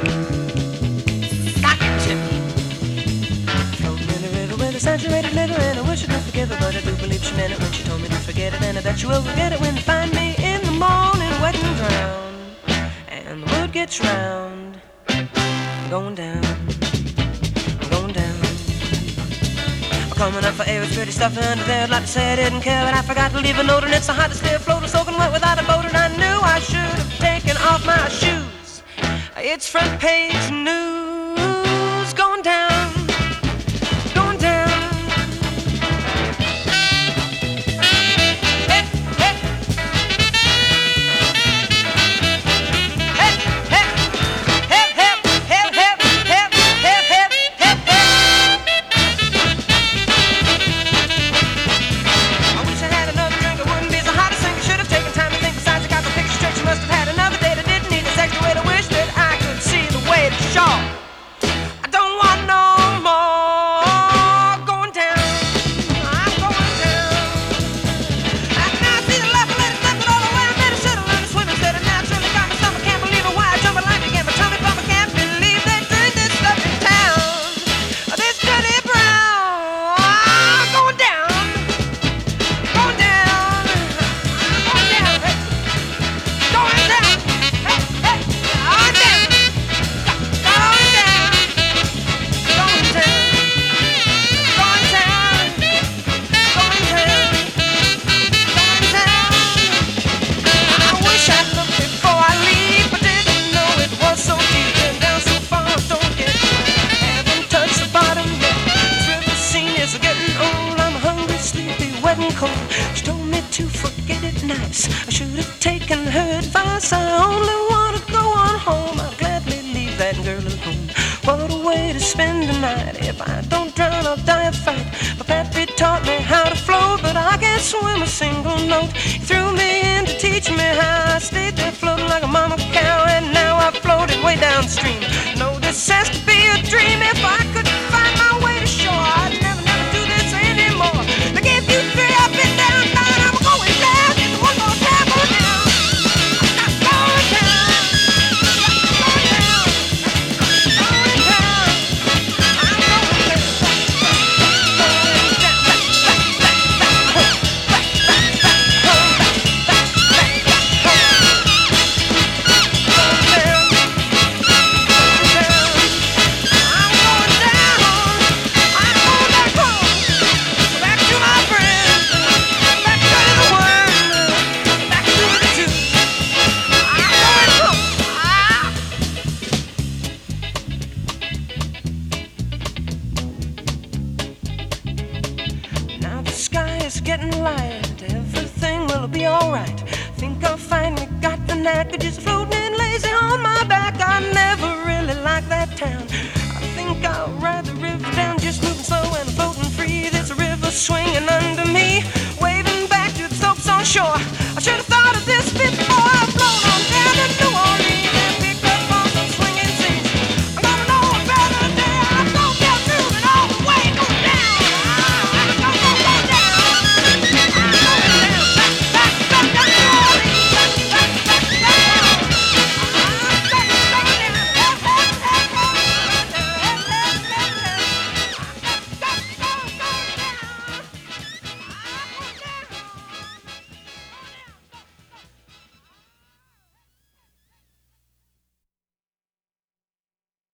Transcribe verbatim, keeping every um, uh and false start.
Saturated liver, and I wish I could forgive her, but I do believe she meant it when she told me to forget it, and I bet she will forget it when you find me in the morning wet and drowned, and the word gets round. I'm going down, I'm going down. I'm coming up for air, it's pretty stuff under there. I'd like to say I didn't care, but I forgot to leave a note, and it's so hot to stay afloat, soaking wet without a boat, and I knew I should have taken off my shoes. It's front page news, going down. She told me to forget it nice. I should have taken her advice. I only want to go on home. I'll gladly leave that girl alone. What a way to spend the night. If I don't drown, I'll die of fright. My pappy taught me how to float, but I can't swim a single note. He threw me in to teach me how. I stayed there floating like a mama cow, and now I've floated way downstream. No, this has to be a dream. If I could find my way to shore, I'd never, never do this anymore. Now give you three, I've been down, down, I'm going down. Just one more time, going down. I'm going down. Going down. Going down. I'm going down. Going down. Back, back, back, back, back, back, back, home, back, back, back, back, home. Going down. Going down. I'm going down. I'm going back home. Back to my friends. Back to the world. Back to the truth. I'm going home. Ah. Now the sky is getting light. Everything will be alright. Think I finally got the knack of just floating lazy on my back. I never really liked that town. I think I'll ride the river down, just moving slow and floating free. There's a river swinging under